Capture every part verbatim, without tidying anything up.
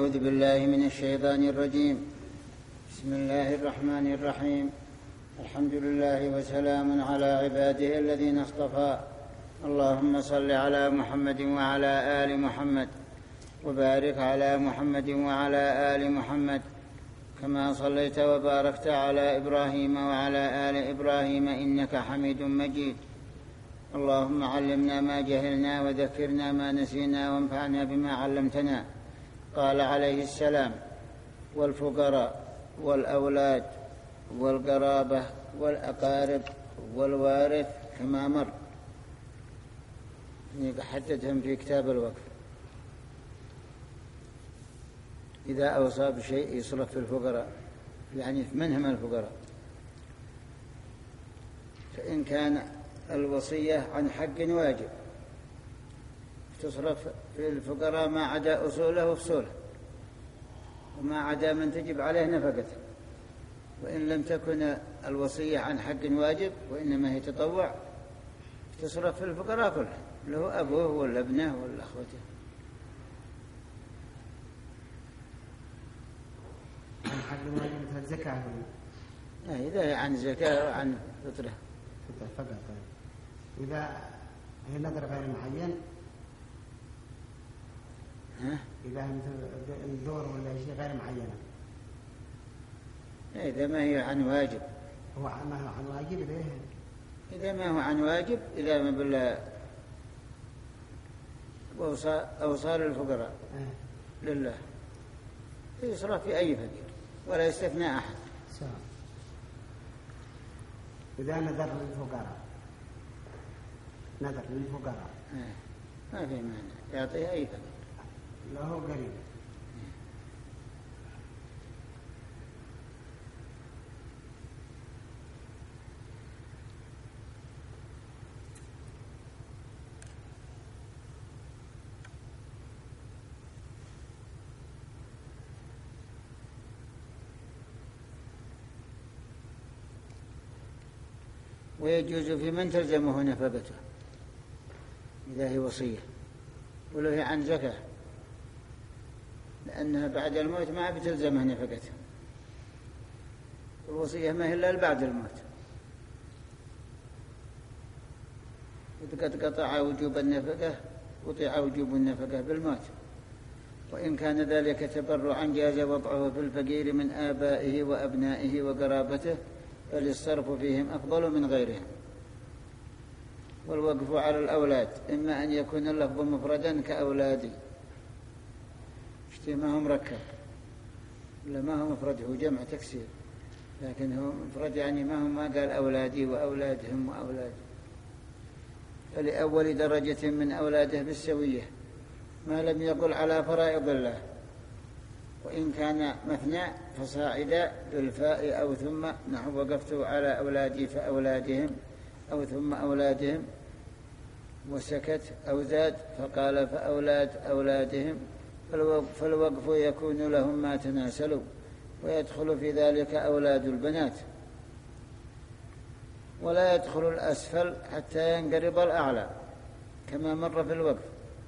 أعوذ بالله من الشيطان الرجيم. بسم الله الرحمن الرحيم. الحمد لله وسلام على عباده الذين اصطفى. اللهم صل على محمد وعلى آل محمد وبارك على محمد وعلى آل محمد كما صليت وباركت على إبراهيم وعلى آل إبراهيم إنك حميد مجيد. اللهم علمنا ما جهلنا وذكرنا ما نسينا وانفعنا بما علمتنا. قال عليه السلام: والفقراء والأولاد والقرابة والأقارب والوارث كما مر. حددهم في كتاب الوقف. إذا أوصى بشيء يصرف في الفقراء، يعني من هم الفقراء؟ فإن كان الوصية عن حق واجب تصرف في الفقراء ما عدا أصوله وفصوله وما عدا من تجب عليه نفقته. وإن لم تكن الوصية عن حق واجب وإنما هي تطوع تصرف في الفقراء كله، له أبوه ولا ابنه ولا أخوته. عن حق واجب مثل الزكاة. إذا عن زكاة وعن فطرة فقط. إذا هي نذر غير معين، ها؟ إذا مثل الدور ولا شيء غير معينة، إذا ما هي عن واجب. هو ما هو عن واجب إذا إذا ما هو عن واجب، إذا ما بال أوصال الفقراء آه. لله يصرف في أي فقير ولا يستثنى أحد. سواء. إذا نذر للفقراء نذر للفقراء آه. ما في معنى يعطيه أي فقير له قريب. ويجوز في من تلزمه نفقته إذا هي وصية، ولو هي عن زكاة، لأنها بعد الموت ما بتلزمه نفقته. الوصية ما هي إلا بعد الموت. وقد قطع وجوب النفقة قطع وجوب النفقة بالموت. وإن كان ذلك تبرعا جاز وضعه في الفقير من آبائه وأبنائه وقرابته، فللصرف فيهم أفضل من غيرهم. والوقف على الأولاد إما أن يكون اللفظ مفردا كأولادي، اشتي ما هو مركب، لا ما هو مفرد، هو جمع تكسير، لكن هو مفرد يعني ما هو ما قال أولادي وأولادهم وأولادي. فلأول درجة من أولاده بالسوية ما لم يقل على فرائض الله. وإن كان مثنى فصاعدا بالفاء أو ثم، نحو وقفت على أولادي فأولادهم أو ثم أولادهم، وسكت أو زاد فقال فأولاد أولادهم. فالوقف يكون لهم ما تناسلوا، ويدخل في ذلك أولاد البنات، ولا يدخل الأسفل حتى ينقرض الأعلى كما مر في الوقف.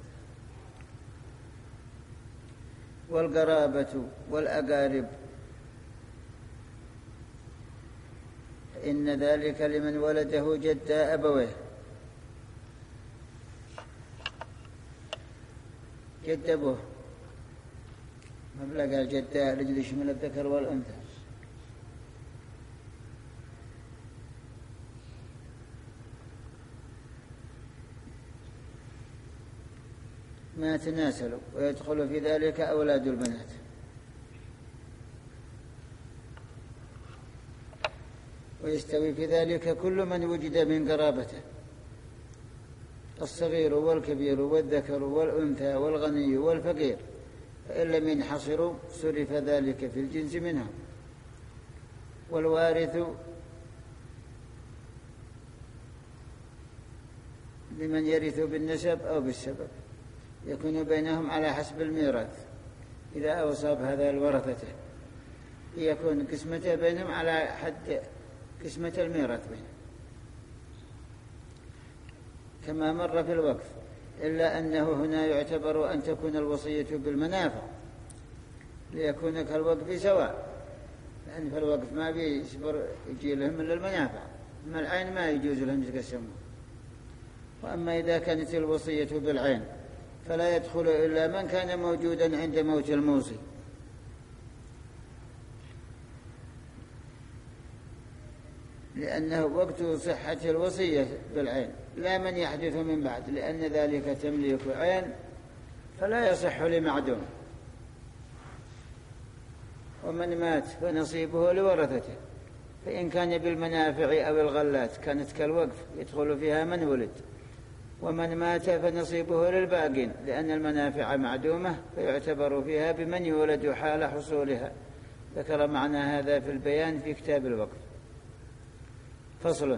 والقرابة والأقارب فإن ذلك لمن ولده جد أبويه. جد أبوه مبلغ الجدة رجل يشمل الذكر والأنثى. ما تناسلوا، ويدخل في ذلك أولاد البنات. ويستوي في ذلك كل من وجد من قرابته، الصغير والكبير والذكر والأنثى والغني والفقير، فإن لم ينحصروا صرف ذلك في الجنس منهم. والوارث لمن يرث بالنسب أو بالسبب، يكون بينهم على حسب الميراث. إذا أوصى بهذا الورثة يكون قسمته بينهم على حد قسمة الميراث بينهم كما مر في الوقف، إلا أنه هنا يعتبر أن تكون الوصية بالمنافع ليكون كالوقف سواء، لأن في الوقف ما بيصبر يجي لهم إلا المنافع، أما العين ما يجوز لهم يتقسمون. وأما إذا كانت الوصية بالعين فلا يدخل إلا من كان موجودا عند موت الموصي، لأنه وقت صحة الوصية بالعين، لا من يحدث من بعد، لأن ذلك تمليك عين فلا يصح لمعدوم. ومن مات فنصيبه لورثته، فإن كان بالمنافع أو الغلات كانت كالوقف يدخل فيها من ولد. ومن مات فنصيبه للباقين، لأن المنافع معدومة فيعتبر فيها بمن يولد حال حصولها. ذكر معنى هذا في البيان في كتاب الوقف. فصل: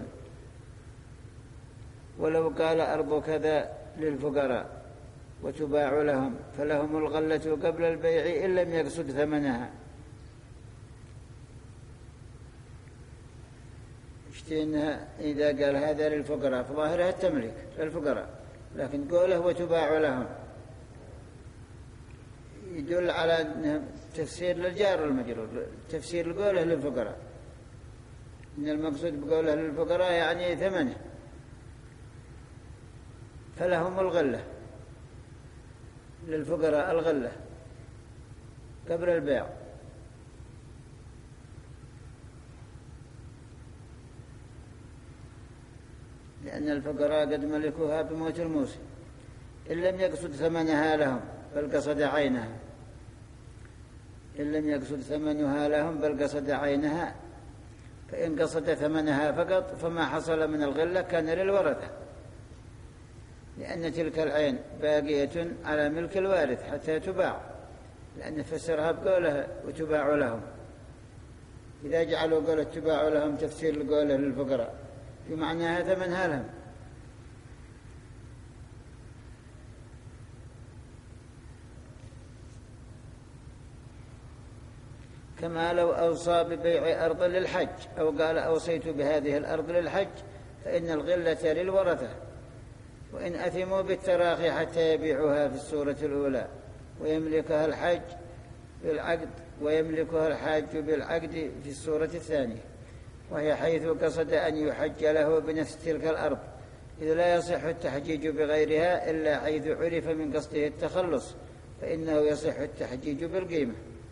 ولو قال أرض كذا للفقراء وتباع لهم فلهم الغلة قبل البيع إن لم يقصد ثمنها. اشتينها إذا قال هذا للفقراء فظاهرها التمليك للفقراء، لكن قوله وتباع لهم يدل على أنه تفسير للجار والمجرور، تفسير قوله للفقراء، إن المقصود بقوله للفقراء يعني ثمنه، فلهم الغلة، للفقراء الغلة قبل البيع. لأن الفقراء قد ملكوها بموت الموصي، إن لم يقصد ثمنها لهم بل قصد عينها، إن لم يقصد ثمنها لهم بل قصد عينها، فإن قصد ثمنها فقط فما حصل من الغلة كان للورثة، لأن تلك العين باقية على ملك الوارث حتى تباع، لأن فسرها بقوله وتباع لهم. إذا جعلوا قوله تباع لهم تفسير لقوله للفقراء بمعناها ثمنها لهم. كما لو أوصى ببيع أرض للحج أو قال أوصيت بهذه الأرض للحج فإن الغلة للورثة، وإن أثموا بالتراخي حتى يبيعوها في السورة الأولى ويملكها الحج بالعقد ويملكها الحاج بالعقد في السورة الثانية، وهي حيث قصد أن يحج له بنفس تلك الأرض، إذ لا يصح التحجيج بغيرها إلا حيث عرف من قصده التخلص، فإنه يصح التحجيج بالقيمة.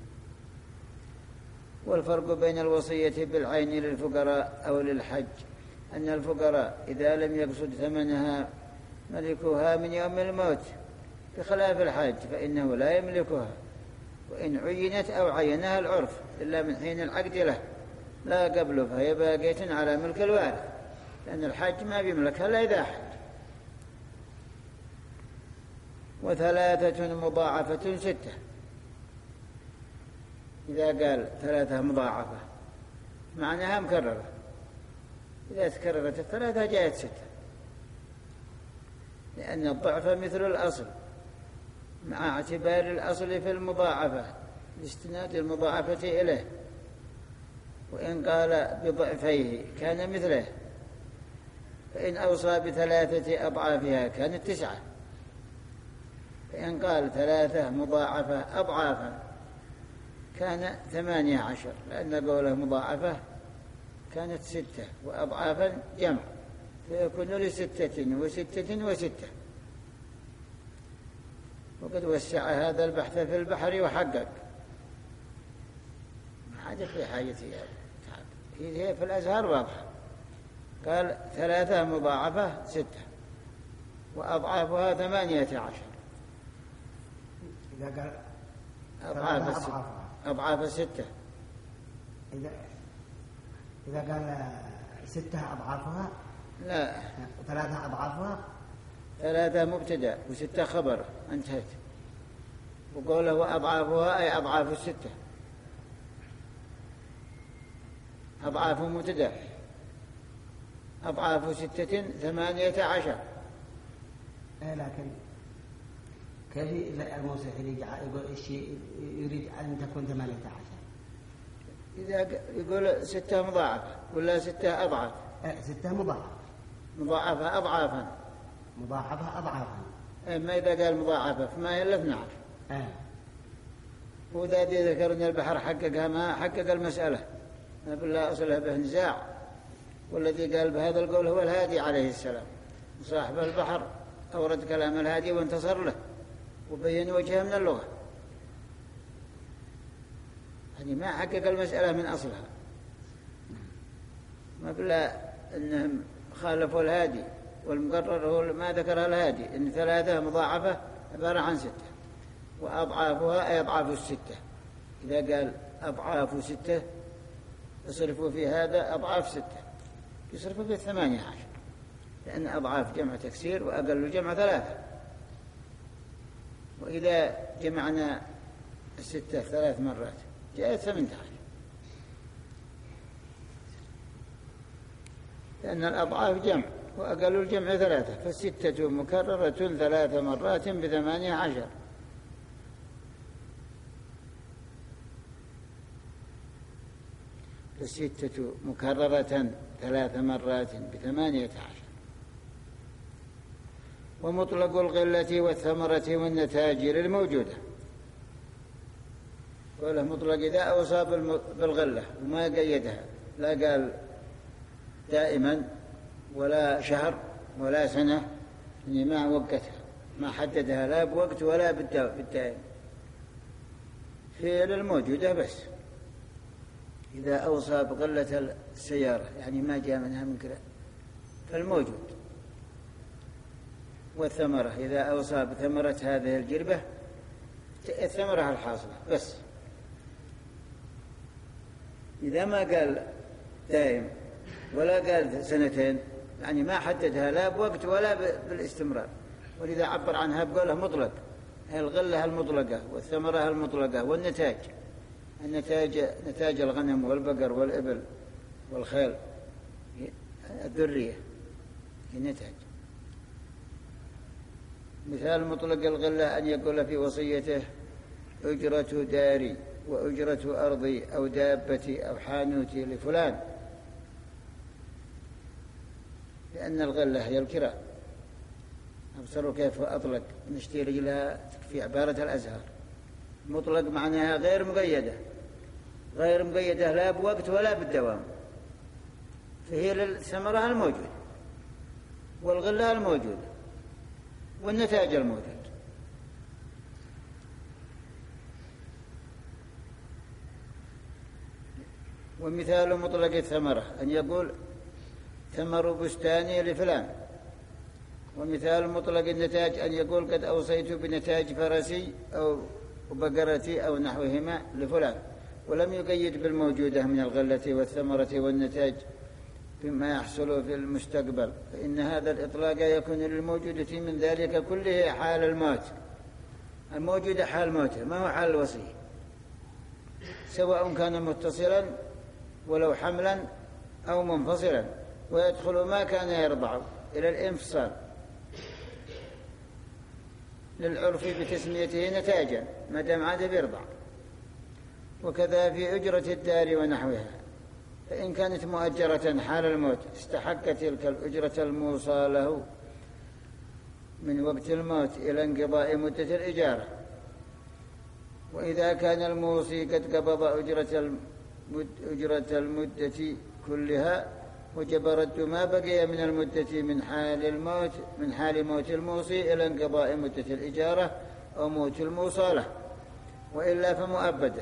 والفرق بين الوصية بالعين للفقراء أو للحج أن الفقراء إذا لم يقصد ثمنها ملكوها من يوم الموت، بخلاف الحاج فإنه لا يملكها، وإن عينت أو عينها العرف إلا من حين العقد له لا قبله، فهي باقية على ملك الوارث، لأن الحاج ما بيملكها إلا إذا حج. وثلاثة مضاعفة ستة، إذا قال ثلاثة مضاعفة معناها مكررة، إذا تكررت الثلاثة جاءت ستة، لأن الضعف مثل الأصل مع اعتبار الأصل في المضاعفة لاستناد المضاعفة إليه، وإن قال بضعفيه كان مثله، فإن أوصى بثلاثة أضعافها كانت تسعة، فإن قال ثلاثة مضاعفة أضعافا كان ثمانية عشر، لأن قوله مضاعفة كانت ستة وأضعافا جمع، فيكون لستة وستة وستة. وقد وسع هذا البحث في البحر وحقق، ما حاجة في حاجتي هي في الأزهار واضحة، قال ثلاثة مضاعفة ستة وأضعافها ثمانية عشر. إذا قال أضعاف الستة أضعاف ستة إذا إذا قال ستة أضعافها لا ثلاثة أضعافها، ثلاثة مبتدأ وستة خبر انتهت، وقوله وأضعافها أي أضعاف الستة، أضعاف مبتدأ أضعاف ستة ثمانية عشر. إيه لكن كيف الموصي يقول الشيء يريد أن تكون ثمانية عشر؟ إذا يقول ستة مضاعفة ولا ستة أضعاف؟ إيه ستة مضاعفة مضاعفة أضعافا مضاعفة أضعافا. إيه ما إذا قال مضاعفة فما هي إلا اثنى عشر. إيه وذا دي ذكر أن البحر حققها ما حقق المسألة ما بالله أصله به نزاع، والذي قال بهذا القول هو الهادي عليه السلام صاحب البحر، أورد كلام الهادي وانتصر له وبين وجهه من اللغة، يعني ما حقق المسألة من أصلها، ما بالله أنهم خالفوا الهادي، والمقرر هو ما ذكرها الهادي إن ثلاثة مضاعفة عبارة عن ستة، وأضعافها أي أضعاف الستة. إذا قال أضعاف ستة يصرفوا في هذا أضعاف ستة، يصرفوا في ثمانية عشر، لأن أضعاف جمع تكسير وأقل جمع ثلاثة. وإذا جمعنا الستة ثلاث مرات جاءت ثمانية عشر، لأن الأضعاف جمع وأقل الجمع ثلاثة، فالستة مكررة ثلاث مرات بثمانية عشر. الستة مكررة ثلاث مرات بثمانية عشر. ومطلق الغلة والثمرة والنتاجر الموجودة، قوله مطلق إذا أوصى بالغلة وما قيدها، لا قال دائما ولا شهر ولا سنة، يعني ما وقتها ما حددها لا بوقت ولا بالدائم، هي للموجودة بس. إذا أوصى بغلة السيارة يعني ما جاء منها من كذا فالموجود. والثمرة إذا أوصى بثمرة هذه الجربة الثمرة الحاصلة بس. إذا ما قال دائم ولا قال سنتين يعني ما حددها لا بوقت ولا بالاستمرار، ولذا عبر عنها بقوله مطلق، الغلة المطلقة والثمرة المطلقة والنتاج، النتاج نتاج الغنم والبقر والإبل والخيل الذرية النتاج. مثال مطلق الغلة أن يقول في وصيته أجرة داري وأجرة أرضي أو دابتي أو حانوتي لفلان، لأن الغلة هي الكراء. أبصروا كيف أطلق نشتي رجلها في عبارة الأزهار، مطلق معناها غير مقيدة، غير مقيدة لا بوقت ولا بالدوام، فهي للثمرة الموجودة والغلة الموجودة والنتاج الموجود. ومثال مطلق الثمرة أن يقول ثمر بستاني لفلان. ومثال مطلق النتاج أن يقول قد أوصيت بنتاج فرسي أو بقرتي أو نحوهما لفلان، ولم يقيد بالموجودة من الغلة والثمرة والنتاج بما يحصل في المستقبل، فإن هذا الإطلاق يكون للموجودة من ذلك كله حال الموت، الموجودة حال موته ما هو حال الوصية، سواء كان متصلا ولو حملا أو منفصلا، ويدخل ما كان يرضع إلى الانفصال للعرف بتسميته نتاجا ما دام عاد بيرضع. وكذا في أجرة الدار ونحوها، فإن كانت مؤجرة حال الموت استحق تلك الأجرة الموصى له من وقت الموت إلى انقضاء مدة الإجارة. وإذا كان الموصي قد قبض أجرة المد أجرة المدة كلها وجب رد ما بقي من المدة من حال الموت من حال موت الموصي إلى انقضاء مدة الإجارة أو موت الموصى له، وإلا فمؤبده،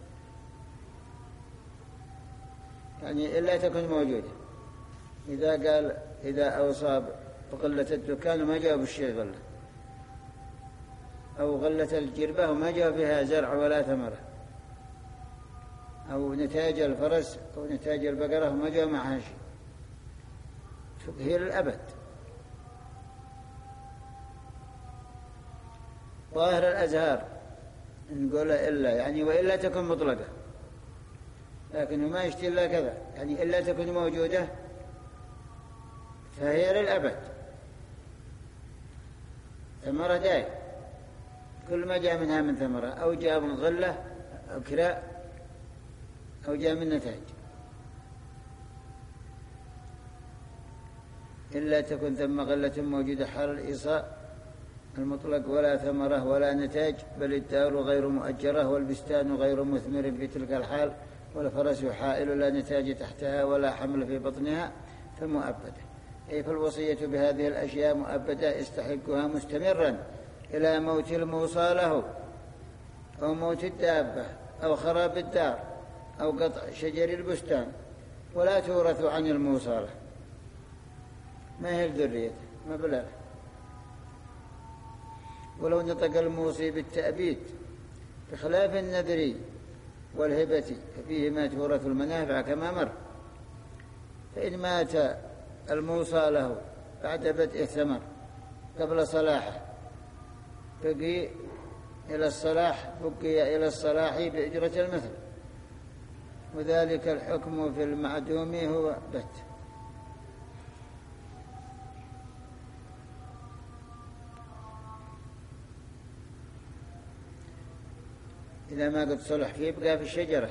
يعني إلا تكون موجودة. إذا قال إذا أوصى بغلة الدكان وما جاء بالشيء غلة، أو غلة الجربة وما جاء فيها زرع ولا ثمرة، أو نتاج الفرس أو نتاج البقرة وما جاء معها شيء، هي للأبد. ظاهر الأزهار نقول إلا يعني وإلا تكون مطلقة، لكنه ما يشتي إلا كذا، يعني إلا تكون موجودة فهي للأبد، ثمرة دائم كل ما جاء منها من ثمرة، أو جاء من غلة أو كراء أو جاء من نتاج. إلا تكون ثم غلة موجودة حال الإيصاء المطلق ولا ثمرة ولا نتاج، بل الدار غير مؤجرة والبستان غير مثمر في تلك الحال، والفرس حائل لا نتاج تحتها ولا حمل في بطنها فمؤبدة. أي فالوصية بهذه الأشياء مؤبدة يستحقها مستمرا إلى موت الموصى له، أو موت الدابة، أو خراب الدار، أو قطع شجر البستان، ولا تورث عن الموصى له، ما هي الذرية ما بلا. ولو نطق الموصي بالتأبيد بخلاف النذر والهبة ففيهما تورث المنافع كما مر. فإن مات الموصى له بعد بدء الثمر قبل صلاحه بقي إلى الصلاح بقي إلى الصلاح بإجرة المثل، وذلك الحكم في المعدوم هو بت. إذا ما قد صلح فيه بقى في الشجرة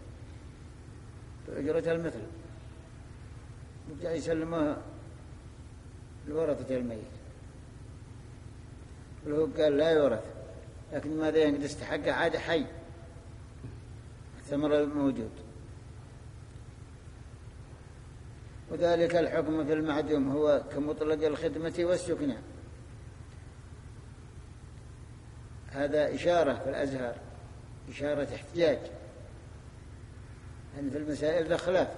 بإجرة المثل، بقى يسلموها لورثة الميت، ولو قال لا يورث، لكن ماذا يقد استحق عاد حي الثمر الموجود. وذلك الحكم في المعدوم هو كمطلق الخدمة والسكنى. هذا إشارة في الأزهار، إشارة احتجاج، أن في المسائل ذا خلاف.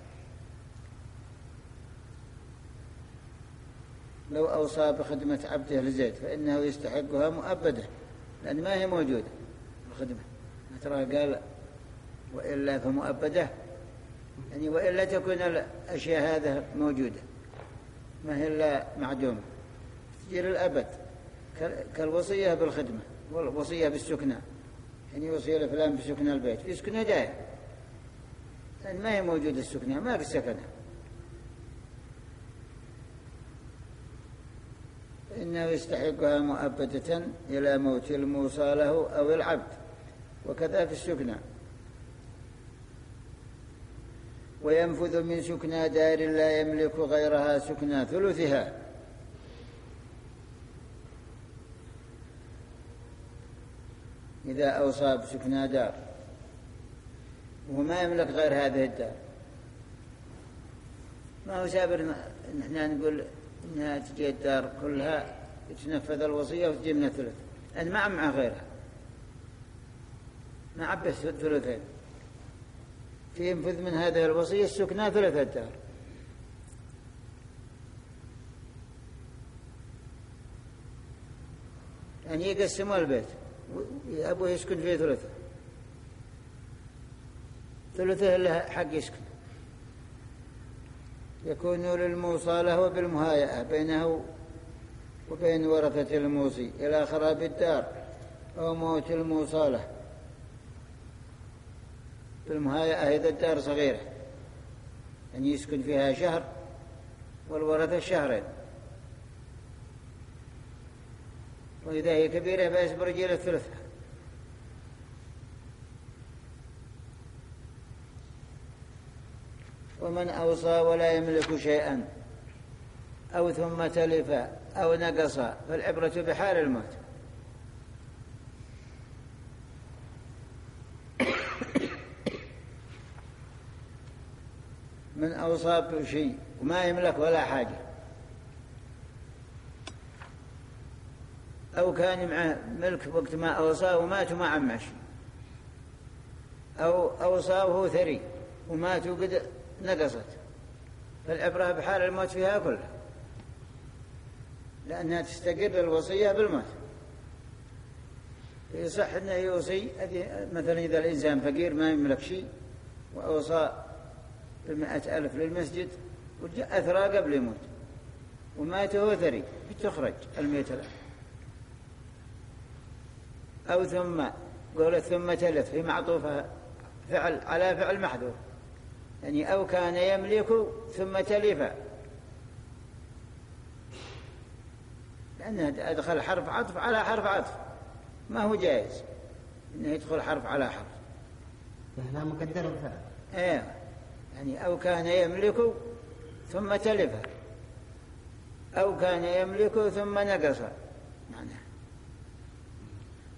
لو أوصى بخدمة عبده لزيد فإنه يستحقها مؤبدة، لأن ما هي موجودة الخدمة، ترى قال وإلا فمؤبدة، يعني وإلا تكون الأشياء هذا موجودة ما هي إلا معدومة تجير الأبد، كالوصية بالخدمة والوصية بالسكنى، يعني وصية لفلان بسكنى البيت في سكنى جاية، لأن ما هي موجودة السكنى ما في سكنها، إنه يستحقها مؤبدة إلى موت الموصى له أو العبد، وكذا في السكنى. وينفذ من سكنى دار لا يملك غيرها سكنى ثلثها. إذا أوصى بسكنى دار وهو ما يملك غير هذه الدار، ما هو سابر نحن نقول إنها تجي الدار كلها تنفذ الوصية وتجي من الثلث، أن ما مع غيرها ما عبث ثلثين، في ينفذ من هذه الوصية السكنى ثلث الدار. يعني يقسموا البيت أبوه يسكن فيه ثلثه، ثلثه له حق يسكن، يكون للموصى له بالمهايئة بينه وبين ورثة الموصي إلى خراب الدار أو موت الموصى له، بالمهايئة إذا الدار صغيرة يعني يسكن فيها شهر والورثة شهرين، وإذا هي كبيرة فيصبر رجال الثلثة. ومن أوصى ولا يملك شيئا أو ثم تلف أو نقص فالعبرة بحال الموت. من أوصى بشيء وما يملك ولا حاجة، أو كان معه ملك وقت ما أوصاه ومات وما عمش، أو أوصاه وهو ثري ومات وقد نقصت، فالعبرة بحال الموت فيها كلها، لأنها تستقر الوصية بالموت. يصح أنه يوصي مثلا إذا الإنسان فقير ما يملك شيء وأوصى بمئة ألف للمسجد وجاء أثرى قبل يموت ومات هو ثري بتخرج المئة ألف. أو ثم قولت ثم تلف في معطوفة فعل على فعل محذوف، يعني أو كان يملك ثم تلف، لأنه أدخل حرف عطف على حرف عطف ما هو جائز إنه يدخل حرف على حرف، هنا مقدر الفعل. إيه يعني أو كان يملك ثم تلف، أو كان يملك ثم نقص معناه.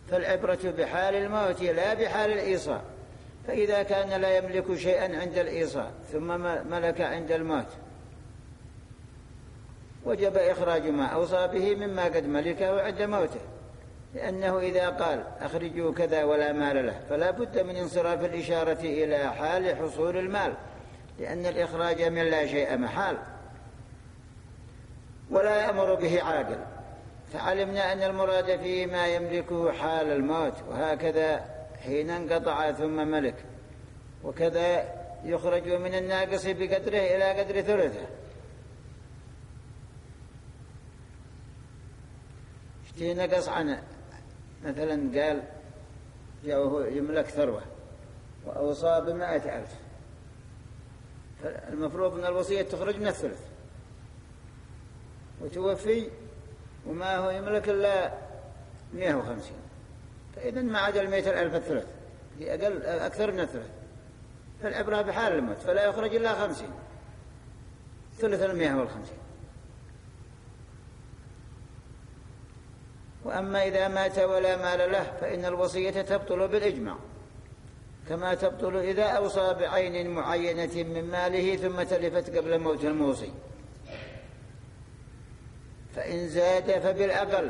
فالعبرة بحال الموت لا بحال الإيصاء. فإذا كان لا يملك شيئا عند الإيصاء ثم ملك عند الموت وجب إخراج ما أوصى به مما قد ملكه عند موته، لأنه إذا قال أخرجوا كذا ولا مال له فلا بد من انصراف الإشارة إلى حال حصول المال، لأن الإخراج من لا شيء محال ولا يأمر به عاقل. فعلمنا أن المراد فيه ما يملكه حال الموت، وهكذا حين انقطع ثم ملك، وكذا يخرج من الناقص بقدره إلى قدر ثلثه. اشتي نقص عنه مثلا قال جاءه يملك ثروة وأوصى بمائة ألف، فالمفروض أن الوصية تخرج من الثلث، وتوفي وما هو يملك إلا مئة وخمسين، فإذا ما عدا المئة الألف الثلث دي أقل أكثر من الثلث، فالعبرة بحال الموت فلا يخرج إلا خمسين، ثلث المئة والخمسين. وأما إذا مات ولا مال له فإن الوصية تبطل بالإجماع، كما تبطل إذا أوصى بعين معينة من ماله ثم تلفت قبل موت الموصي. فإن زاد فبالأقل،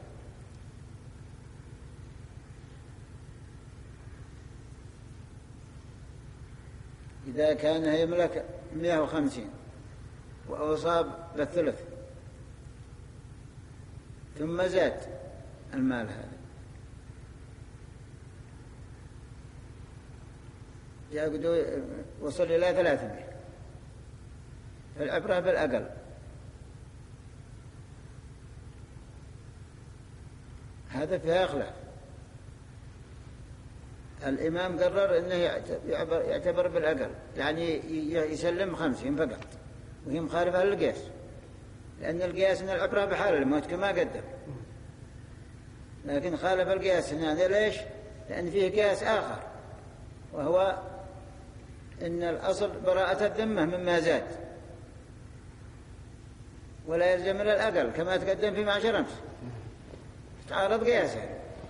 إذا كان يملك مئة وخمسين وأوصى بالثلث ثم زاد المال هذا جاء وصل إلى ثلاثمائة، فالعبرة بالأقل. هذا فيها خلاف. الإمام قرر أنه يعتبر بالأقل، يعني يسلم خمسين فقط، وهي مخالفة للقياس، لأن القياس أن العبرة بحال الموت كما قدم، لكن خالف القياس هنا. ليش؟ لأن فيه قياس آخر، وهو أن الأصل براءة الذمة مما زاد، ولا يلزم إلا الأقل كما تقدم في معشر أمس. تعارض قياسه.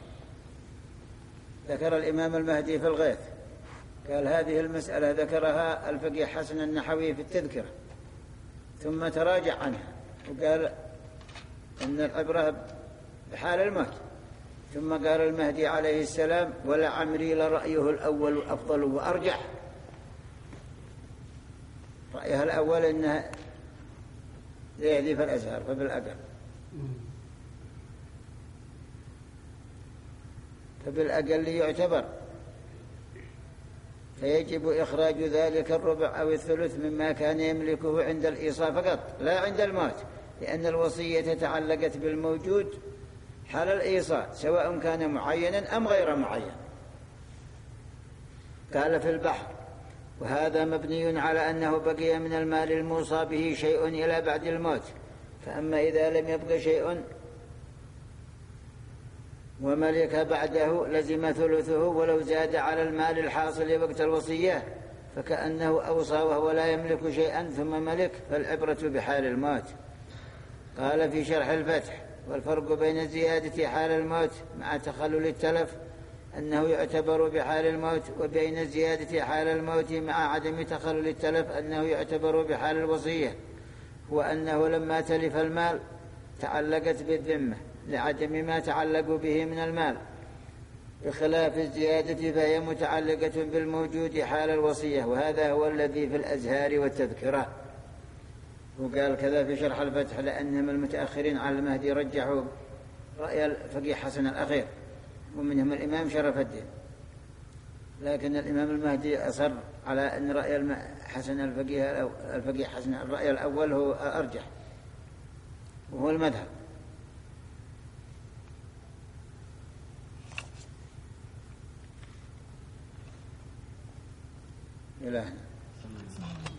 ذكر الإمام المهدي في الغيث قال هذه المسألة ذكرها الفقيه حسن النحوي في التذكرة ثم تراجع عنها وقال إن العبرة بحال الموت. ثم قال المهدي عليه السلام ولعمري لرأيه الأول أفضل وأرجح. رأيها الأول إنها يحذف الأزهار فبالأقل، فبالأقل يعتبر، فيجب إخراج ذلك الربع أو الثلث مما كان يملكه عند الإيصاء فقط لا عند الموت، لأن الوصية تعلقت بالموجود حال الإيصاء سواء كان معينا أم غير معين. قال في البحر وهذا مبني على أنه بقي من المال الموصى به شيء إلى بعد الموت، فأما إذا لم يبق شيء وملك بعده لزم ثلثه ولو زاد على المال الحاصل وقت الوصية، فكأنه أوصى وهو لا يملك شيئا ثم ملك، فالعبرة بحال الموت. قال في شرح الفتح والفرق بين الزيادة حال الموت مع تخلل التلف أنه يعتبر بحال الموت، وبين الزيادة حال الموت مع عدم تخلل التلف أنه يعتبر بحال الوصية، وأنه لما تلف المال تعلقت بالذمة لعدم ما تعلق به من المال، بخلاف الزيادة فهي متعلقة بالموجود حال الوصية، وهذا هو الذي في الأزهار والتذكرة. وقال كذا في شرح الفتح لأنهم المتأخرين على المهدي رجحوا رأي الفقيه حسن الأخير ومنهم الإمام شرف الدين، لكن الإمام المهدي أصر على أن رأي حسن الفقيه الفقيه حسن الرأي الأول هو أرجح وهو المذهب. إلهنا